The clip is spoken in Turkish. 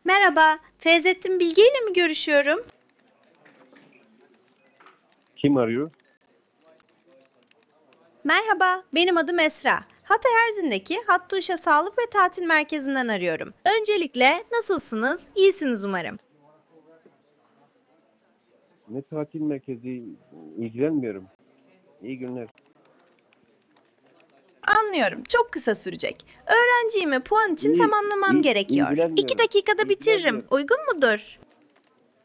Merhaba, Feyzettin Bilge ile mi görüşüyorum? Kim arıyor? Merhaba, benim adım Esra. Hatay Erzin'deki Hattuşa Sağlık ve Tatil Merkezi'nden arıyorum. Öncelikle nasılsınız? İyisiniz umarım. Ne tatil merkezi, ilgilenmiyorum. İyi günler. Anlıyorum, çok kısa sürecek. Öğrenciyim ve puan için İyi, tamamlamam gerekiyor. 2 ilgilenmiyorum. dakikada bitiririm. İlgilenmiyorum. Uygun mudur?